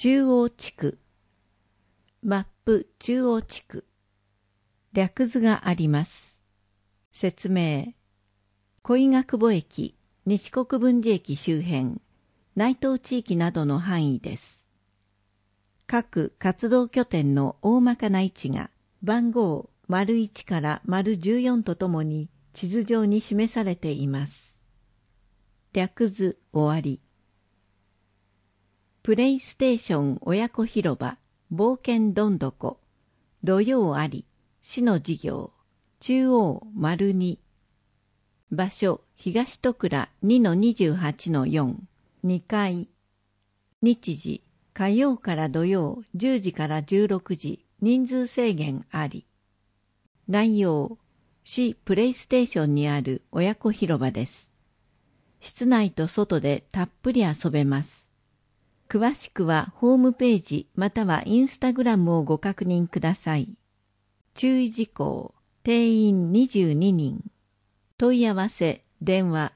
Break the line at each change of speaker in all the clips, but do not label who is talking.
中央地区。マップ中央地区。略図があります。説明。小伊賀久保駅、西国分寺駅周辺、内東地域などの範囲です。各活動拠点の大まかな位置が番号 ① から �14 とともに地図上に示されています。略図終わり。プレイステーション親子広場、冒険どんどこ、土曜あり、市の事業、中央 ②。場所、東戸倉 2-28-4、2階。日時、火曜から土曜10時から16時、人数制限あり。内容、市プレイステーションにある親子広場です。室内と外でたっぷり遊べます。詳しくはホームページまたはインスタグラムをご確認ください。注意事項、定員22人。問い合わせ、電話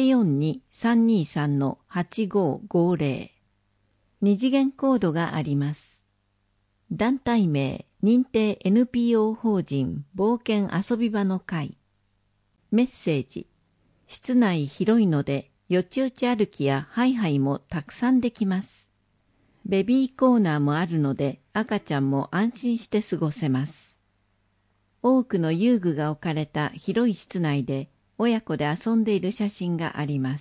042-323-8550。二次元コードがあります。団体名、認定 NPO 法人冒険遊び場の会。メッセージ。室内広いので、よちよち歩きやハイハイもたくさんできます。ベビーコーナーもあるので、赤ちゃんも安心して過ごせます。多くの遊具が置かれた広い室内で、親子で遊んでいる写真があります。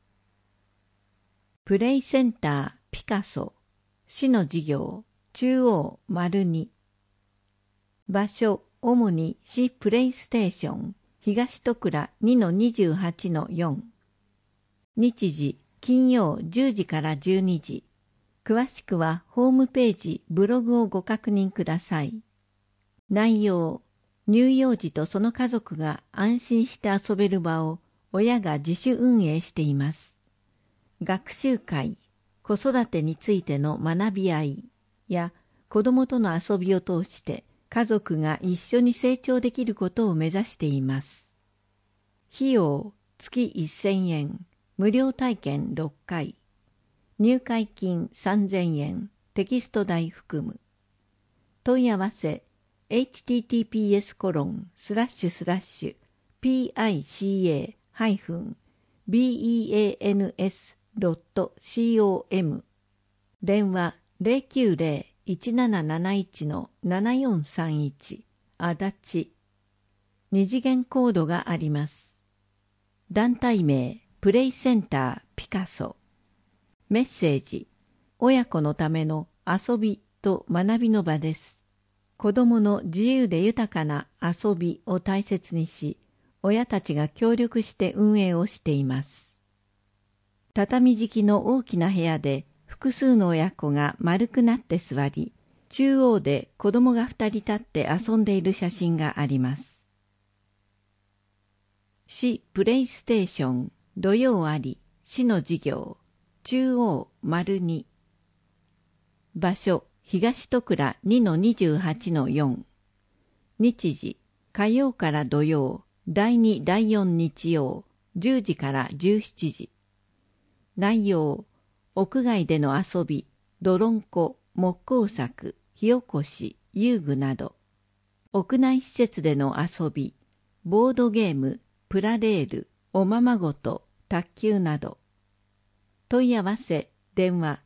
プレイセンターピカソ、市の事業、中央 ②。場所、主に市プレイステーション、東戸倉 2-28-4。日時、金曜10時から12時。詳しくはホームページ、ブログをご確認ください。内容、乳幼児とその家族が安心して遊べる場を親が自主運営しています。学習会、子育てについての学び合いや子供との遊びを通して家族が一緒に成長できることを目指しています。費用、月1000円、無料体験6回。入会金3000円、テキスト代含む。問い合わせ、https://pica-beans.com 電話090-1771-7431足立。二次元コードがあります。団体名プレイセンターピカソ。メッセージ、親子のための遊びと学びの場です。子どもの自由で豊かな遊びを大切にし、親たちが協力して運営をしています。畳敷きの大きな部屋で複数の親子が丸くなって座り、中央で子どもが2人立って遊んでいる写真があります。市プレイステーション、土曜あり、市の事業、中央 ②。場所、東戸倉 2-28-4。日時、火曜から土曜、第2、第4日曜、10時から17時。内容、屋外での遊び、泥んこ、木工作、火起こし、遊具など。屋内施設での遊び、ボードゲーム、プラレール、おままごと、卓球など。問い合わせ、電話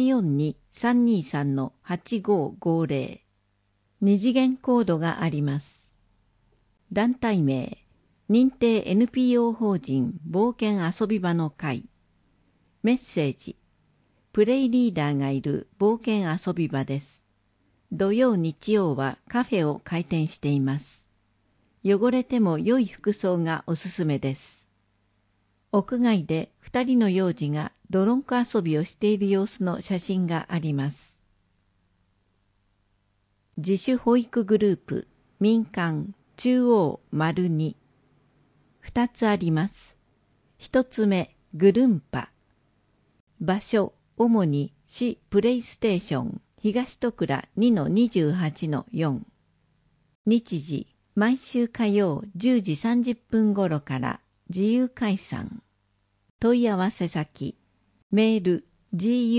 042-323-8550。二次元コードがあります。団体名、認定 NPO 法人冒険遊び場の会。メッセージ、プレイリーダーがいる冒険遊び場です。土曜日曜はカフェを開店しています。汚れても良い服装がおすすめです。屋外で2人の幼児が泥んこ遊びをしている様子の写真があります。自主保育グループ、民間、中央 ②。2つあります。1つ目、グルンパ。場所、主に市プレイステーション、東戸倉 2-28-4。日時、毎週火曜10時30分頃から自由解散。問い合わせ先、メール gu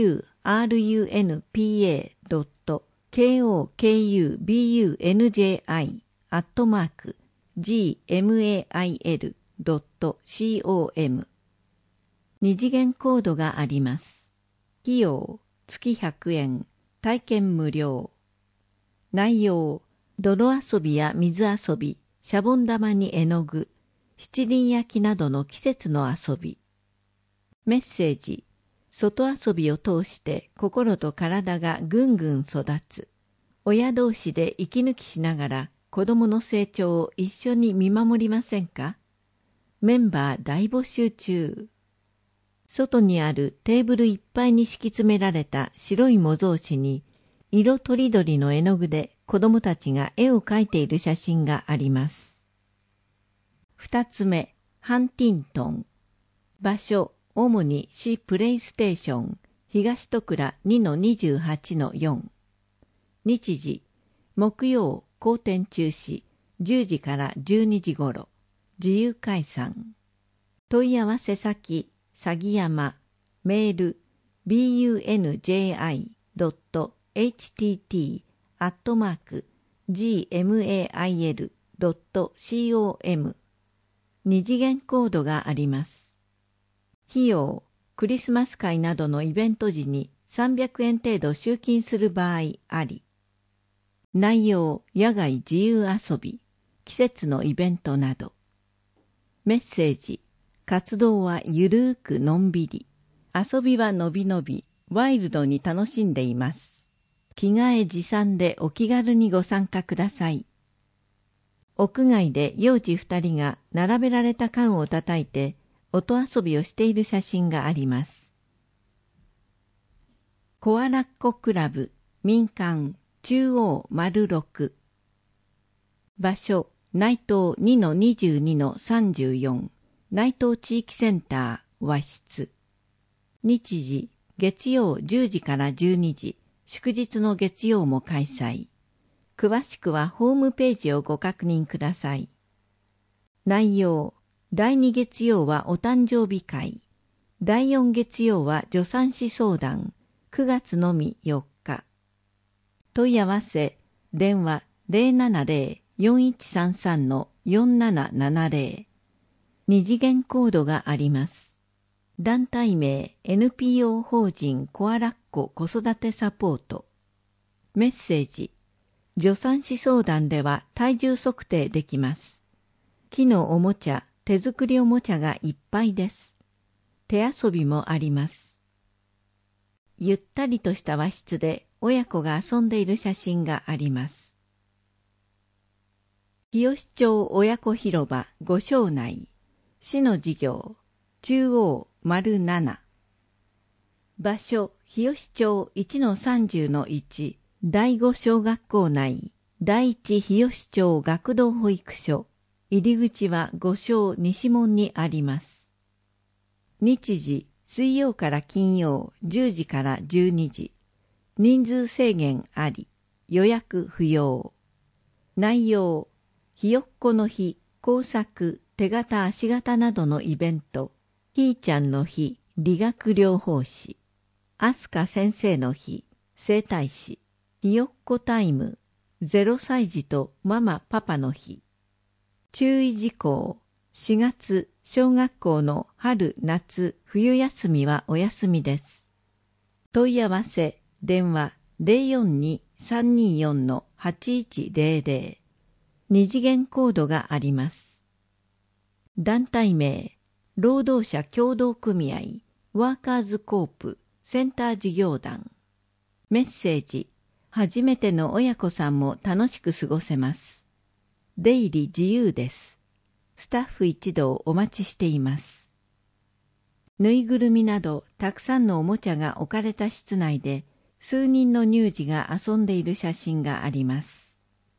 runpa.kokubunji@gmail.com。二次元コードがあります。費用、月100円、体験無料。内容、泥遊びや水遊び、シャボン玉に絵の具、七輪焼きなどの季節の遊び。メッセージ、外遊びを通して心と体がぐんぐん育つ。親同士で息抜きしながら子供の成長を一緒に見守りませんか？メンバー大募集中。外にあるテーブルいっぱいに敷き詰められた白い模造紙に色とりどりの絵の具で子供たちが絵を描いている写真があります。二つ目、ハンティントン。場所、主に市プレイステーション、東戸倉 2-28-4。日時、木曜、公展中止、10時から12時頃、自由解散。問い合わせ先、さぎやま、メール、bunji.htt@gmail.com。二次元コードがあります。費用、クリスマス会などのイベント時に300円程度集金する場合あり。内容、野外自由遊び、季節のイベントなど。メッセージ、活動はゆるーくのんびり。遊びはのびのび、ワイルドに楽しんでいます。着替え持参でお気軽にご参加ください。屋外で幼児2人が並べられた缶を叩いて音遊びをしている写真があります。コアラッコクラブ、民間、中央 ⑥。場所、内藤 2-22-34。内藤地域センター和室。日時、月曜10時から12時、祝日の月曜も開催。詳しくはホームページをご確認ください。内容、第2月曜はお誕生日会。第4月曜は助産師相談。9月のみ4日。問い合わせ、電話 070-4133-4770。二次元コードがあります。団体名 NPO 法人コアラッコ子育てサポート。メッセージ。助産師相談では体重測定できます。木のおもちゃ、手作りおもちゃがいっぱいです。手遊びもあります。ゆったりとした和室で親子が遊んでいる写真があります。日吉町親子広場五庄内。市の事業、中央 �7。場所、日吉町 1-30-1、第5小学校内、第一日吉町学童保育所。入り口は五庄西門にあります。日時、水曜から金曜10時から12時。人数制限あり、予約不要。内容、ひよっこの日、工作、手形足形などのイベント、ひーちゃんの日、理学療法士、あすか先生の日、整体師、ひよっこタイム、0歳児とママパパの日。注意事項、4月、小学校の春、夏、冬休みはお休みです。問い合わせ、電話 042-324-8100。二次元コードがあります。団体名、労働者協同組合、ワーカーズコープ、センター事業団。メッセージ、初めての親子さんも楽しく過ごせます。出入り自由です。スタッフ一同お待ちしています。ぬいぐるみなどたくさんのおもちゃが置かれた室内で、数人の乳児が遊んでいる写真があります。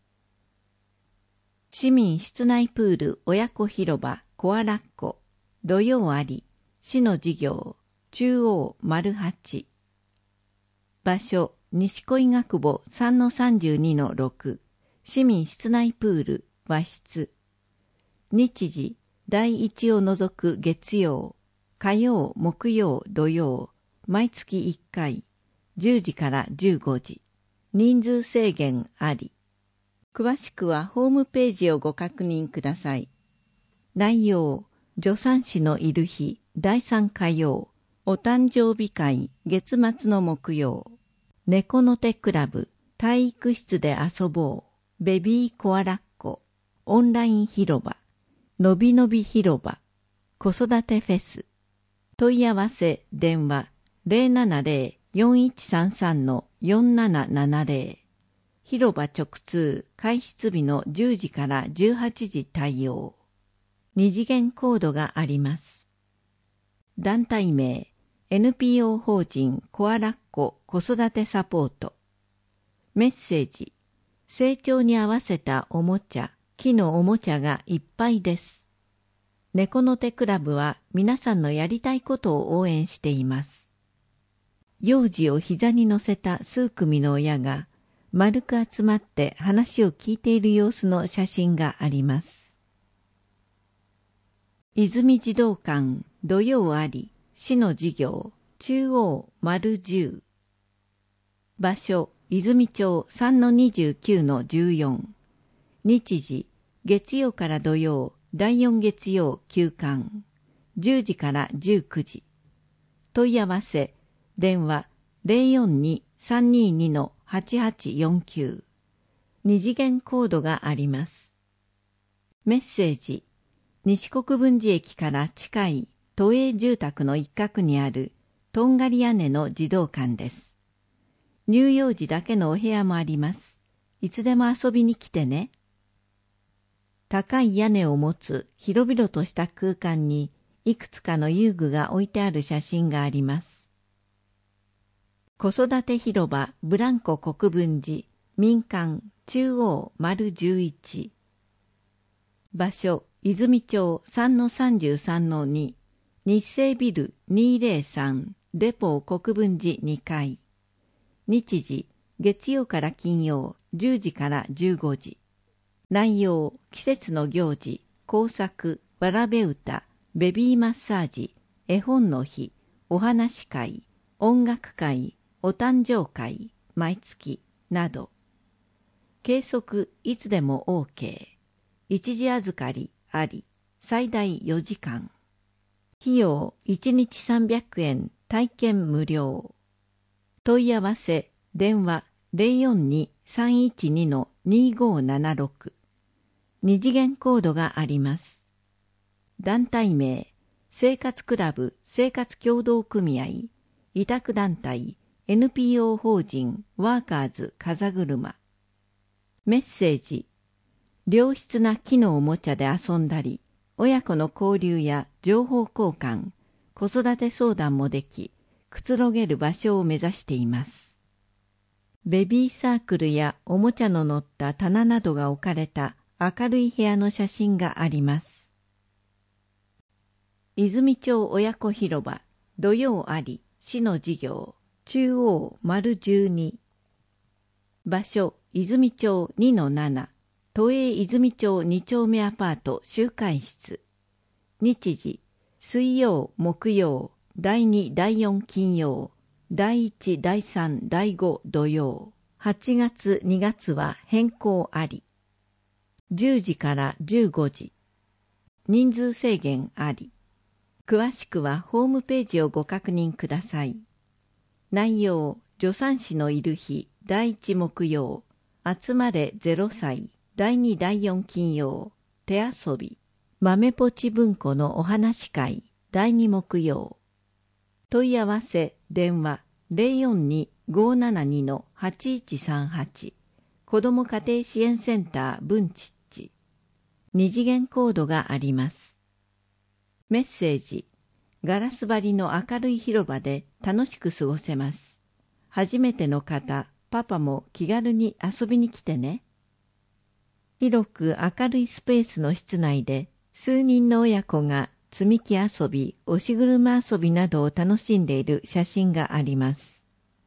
市民室内プール親子広場コアラッコ、土曜あり、市の事業、中央 �8。場所、西小医学部 3-32-6、市民室内プール和室。日時、第1を除く月曜、火曜、木曜、土曜、毎月1回、 10時から15時。人数制限あり。詳しくはホームページをご確認ください。内容、助産師のいる日、第3火曜、お誕生日会、月末の木曜、猫の手クラブ、体育室で遊ぼう、ベビーコアラッコ、オンライン広場、のびのび広場、子育てフェス、問い合わせ、電話、070-4133-4770。広場直通、開室日の10時から18時対応。二次元コードがあります。団体名、NPO 法人コアラッコ子育てサポート。メッセージ、成長に合わせたおもちゃ、木のおもちゃがいっぱいです。猫の手クラブは皆さんのやりたいことを応援しています。幼児を膝に乗せた数組の親が丸く集まって話を聞いている様子の写真があります。泉児童館土曜あり、市の事業、中央丸10。場所、泉町 3-29-14。日時、月曜から土曜、第4月曜休館。10時から19時。問い合わせ、電話 042-322-8849。二次元コードがあります。メッセージ、西国分寺駅から近い都営住宅の一角にあるとんがり屋根の児童館です。乳幼児だけのお部屋もあります。いつでも遊びに来てね。高い屋根を持つ広々とした空間にいくつかの遊具が置いてある写真があります。子育て広場ブランコ国分寺民間中央丸11。場所、泉町 3-33-2。日生ビル203デポー国分寺2階。日時、月曜から金曜10時から15時。内容、季節の行事、工作、わらべ歌、ベビーマッサージ、絵本の日、お話会、音楽会、お誕生会、毎月、など。計測いつでも OK。一時預かりあり、最大4時間。費用1日300円、体験無料。問い合わせ、電話 042-312-2576。二次元コードがあります。団体名、生活クラブ生活協同組合、委託団体、NPO 法人ワーカーズ風車。メッセージ、良質な木のおもちゃで遊んだり、親子の交流や情報交換、子育て相談もでき、くつろげる場所を目指しています。ベビーサークルやおもちゃの載った棚などが置かれた明るい部屋の写真があります。泉町親子広場、土曜あり、市の事業、中央丸12。場所、泉町 2-7。都営泉町2丁目アパート集会室。日時、水曜、木曜、第2、第4金曜、第1、第3、第5土曜。8月、2月は変更あり。10時から15時。人数制限あり。詳しくはホームページをご確認ください。内容、助産師のいる日、第1木曜、集まれ0歳。第2第4金曜、手遊び、豆ポチ文庫のお話会、第2木曜。問い合わせ、電話、042-572-8138。子ども家庭支援センター文ちっち。二次元コードがあります。メッセージ、ガラス張りの明るい広場で楽しく過ごせます。初めての方、パパも気軽に遊びに来てね。広く明るいスペースの室内で数人の親子が積み木遊び、押し車遊びなどを楽しんでいる写真があります。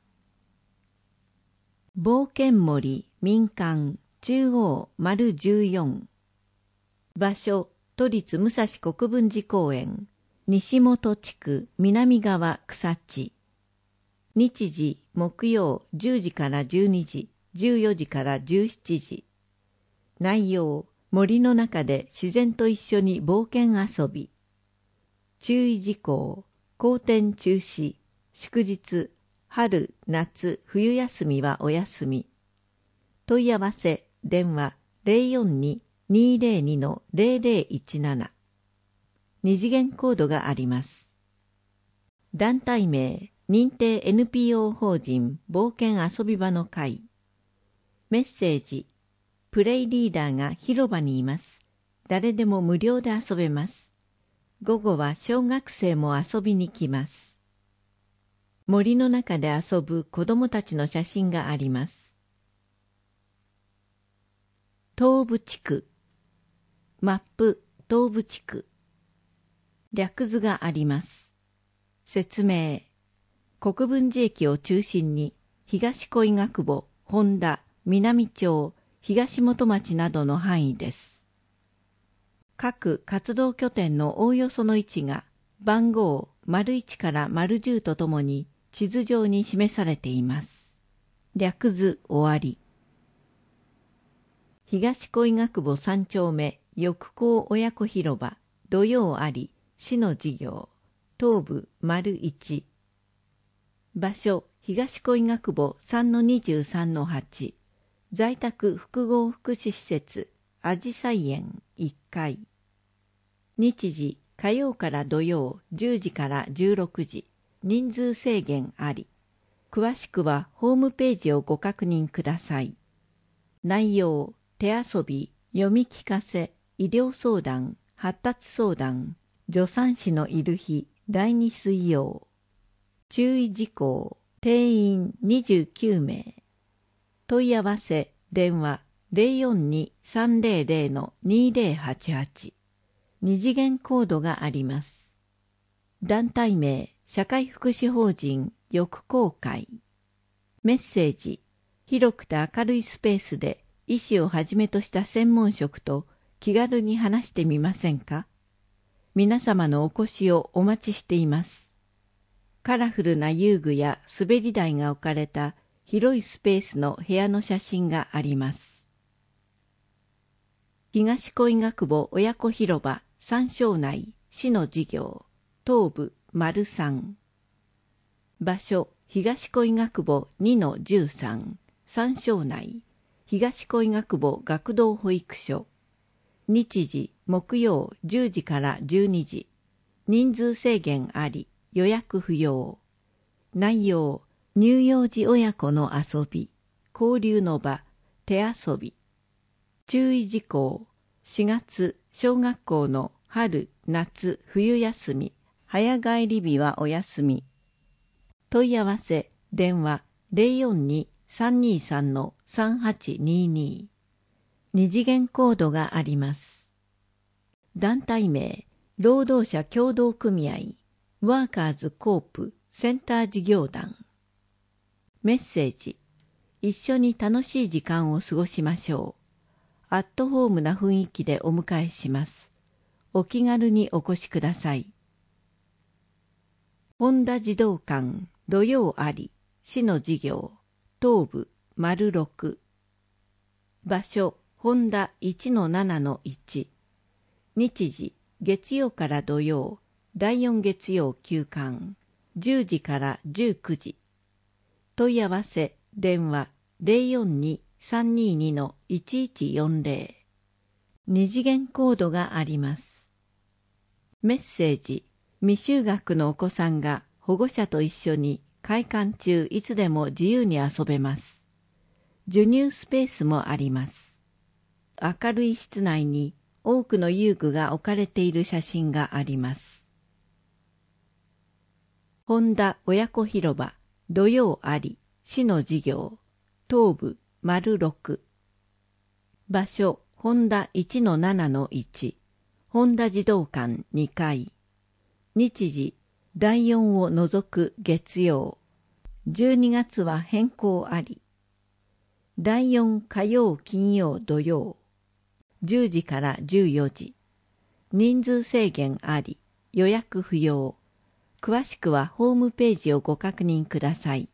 冒険森民間中央丸14。場所、都立武蔵国分寺公園、西本地区南側草地。 日時木曜10時から12時、14時から17時。内容、森の中で自然と一緒に冒険遊び。注意事項、公展中止、祝日、春、夏、冬休みはお休み。問い合わせ、電話 042-202-0017。二次元コードがあります。団体名、認定 NPO 法人冒険遊び場の会。メッセージ、プレイリーダーが広場にいます。誰でも無料で遊べます。午後は小学生も遊びに来ます。森の中で遊ぶ子供たちの写真があります。東部地区。マップ、東部地区。略図があります。説明。国分寺駅を中心に、東小医学部、本田、南町、東本町などの範囲です。各活動拠点のおおよその位置が、番号 ① から ①10 とともに地図上に示されています。略図終わり。東小医学部3丁目、翼高親子広場、土曜あり、市の事業、東部 ①。場所、東小医学部 3-23-8。在宅複合福祉施設、あじさい園1階。日時、火曜から土曜10時から16時。人数制限あり。詳しくはホームページをご確認ください。内容、手遊び、読み聞かせ、医療相談、発達相談、助産師のいる日、第2水曜。注意事項、定員29名。問い合わせ、電話 042-300-2088。二次元コードがあります。団体名、社会福祉法人翼高会。メッセージ、広くて明るいスペースで医師をはじめとした専門職と気軽に話してみませんか？皆様のお越しをお待ちしています。カラフルな遊具や滑り台が置かれた広いスペースの部屋の写真があります。東小医学部親子広場三庄内市の事業、東部 ③。場所、東小医学部 2-13、三庄内、東小医学部学童保育所。日時、木曜10時から12時。人数制限あり。予約不要。内容、乳幼児親子の遊び、交流の場、手遊び。注意事項、4月、小学校の春、夏、冬休み、早帰り日はお休み。問い合わせ、電話 042-323-3822。二次元コードがあります。団体名、労働者協同組合。ワーカーズコープセンター事業団。メッセージ、一緒に楽しい時間を過ごしましょう。アットホームな雰囲気でお迎えします。お気軽にお越しください。本田児童館土曜あり、市の事業、東部 ⑥。場所、本田 1-7-1。日時、月曜から土曜、第4月曜休館、10時から19時。問い合わせ、電話 042-322-1140。二次元コードがあります。メッセージ、未就学のお子さんが保護者と一緒に開館中いつでも自由に遊べます。授乳スペースもあります。明るい室内に多くの遊具が置かれている写真があります。本田親子広場、土曜あり、市の事業、東部 ⑥。場所、本田 1-7-1、本田児童館2階。日時、第4を除く月曜。12月は変更あり。第4火曜金曜土曜。10時から14時。人数制限あり、予約不要。詳しくはホームページをご確認ください。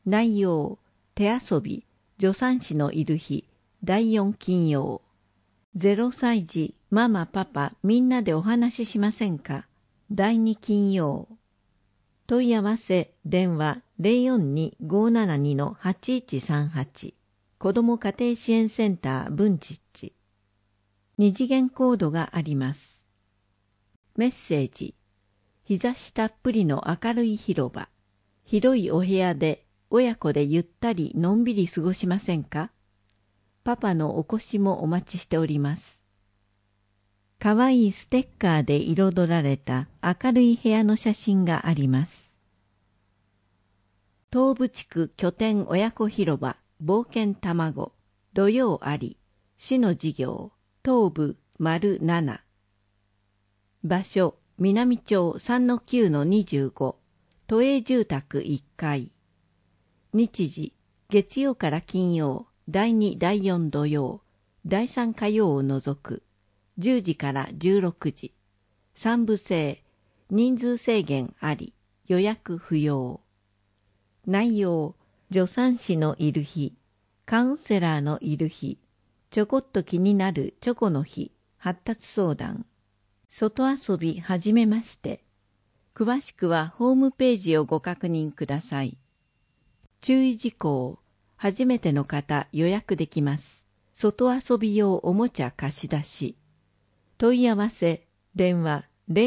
内容、手遊び、助産師のいる日、第4金曜。0歳児、ママ、パパ、みんなでお話ししませんか。第2金曜。問い合わせ、電話 042-572-8138。子ども家庭支援センター文ちっち。二次元コードがあります。メッセージ。日差したっぷりの明るい広場。広いお部屋で親子でゆったりのんびり過ごしませんか。パパのお越しもお待ちしております。かわいいステッカーで彩られた明るい部屋の写真があります。東部地区拠点親子広場冒険卵土曜あり市の事業東部丸7。場所南町 3-9-25 都営住宅1階。日時月曜から金曜第2第4土曜第3火曜を除く10時から16時。3部制人数制限あり予約不要。内容助産師のいる日、カウンセラーのいる日、ちょこっと気になるチョコの日、発達相談、外遊びはじめまして。詳しくはホームページをご確認ください。注意事項、初めての方予約できます。外遊び用おもちゃ貸し出し。問い合わせ、電話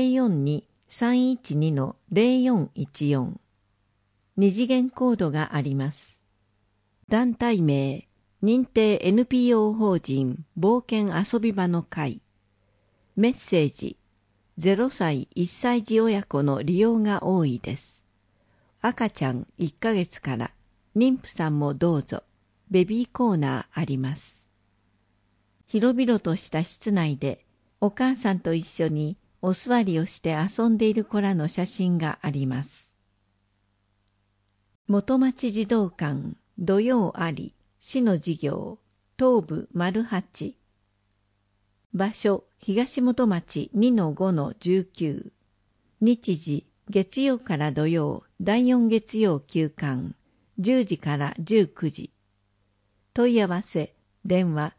042-312-0414。二次元コードがあります。団体名、認定 NPO 法人冒険遊び場の会。メッセージ、0歳1歳児親子の利用が多いです。赤ちゃん1ヶ月から、妊婦さんもどうぞ。ベビーコーナーあります。広々とした室内で、お母さんと一緒にお座りをして遊んでいる子らの写真があります。元町児童館土曜あり市の事業東部丸8。場所東元町 2-5-19。日時月曜から土曜第4月曜休館10時から19時。問い合わせ電話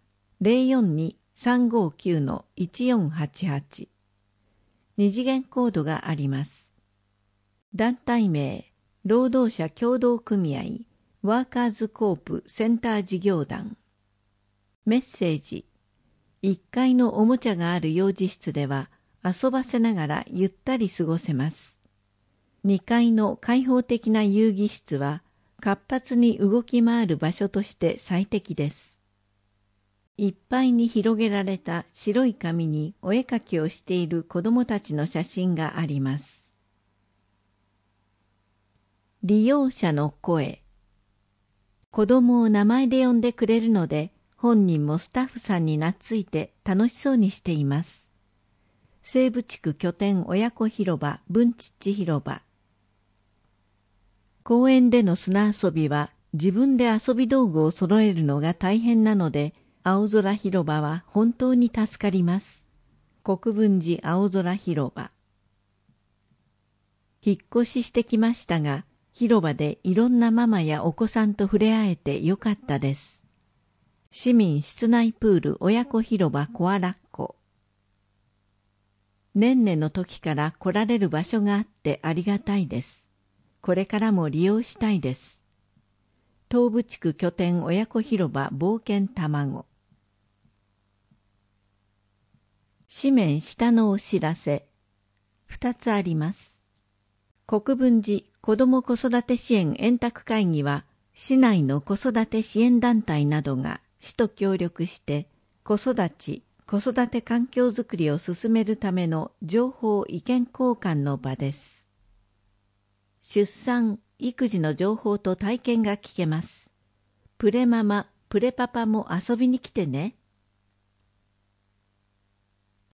042-359-1488。二次元コードがあります。団体名労働者協同組合ワーカーズコープセンター事業団。メッセージ。1階のおもちゃがある幼児室では遊ばせながらゆったり過ごせます。2階の開放的な遊戯室は活発に動き回る場所として最適です。いっぱいに広げられた白い紙にお絵描きをしている子どもたちの写真があります。利用者の声。子供を名前で呼んでくれるので、本人もスタッフさんに懐いて楽しそうにしています。西部地区拠点親子広場文ちっち広場。公園での砂遊びは自分で遊び道具を揃えるのが大変なので、青空広場は本当に助かります。国分寺青空広場。引っ越ししてきましたが、広場でいろんなママやお子さんと触れ合えてよかったです。市民室内プール親子広場コアラッコ。ねんねの時から来られる場所があってありがたいです。これからも利用したいです。東部地区拠点親子広場冒険卵。紙面下のお知らせ。2つあります。国分寺子ども子育て支援円卓会議は、市内の子育て支援団体などが市と協力して子育て環境づくりを進めるための情報意見交換の場です。出産・育児の情報と体験が聞けます。プレママ、プレパパも遊びに来てね。